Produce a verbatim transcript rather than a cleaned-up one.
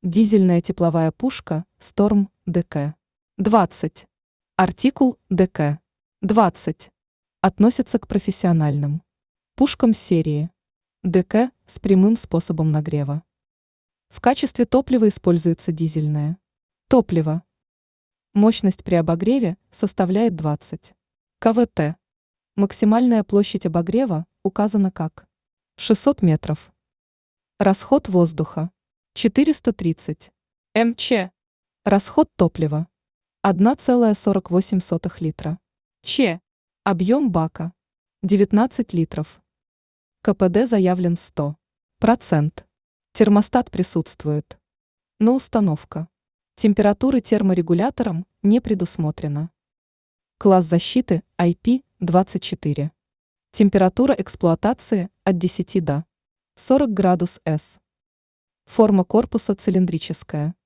Дизельная тепловая пушка Storm ди кей двадцать. Артикул ди кей двадцать относится к профессиональным пушкам серии ди кей с прямым способом нагрева. В качестве топлива используется дизельное топливо. Мощность при обогреве составляет двадцать киловатт. Максимальная площадь обогрева указана как шестьсот метров. Расход воздуха четыреста тридцать мч. Расход топлива одна целая сорок восемь сотых литра. Ч. Объем бака девятнадцать литров. КПД заявлен сто процентов. Термостат присутствует. Но установка температуры терморегулятором не предусмотрена. Класс защиты ай пи двадцать четыре. Температура эксплуатации от десяти до сорока градусов С. Форма корпуса цилиндрическая.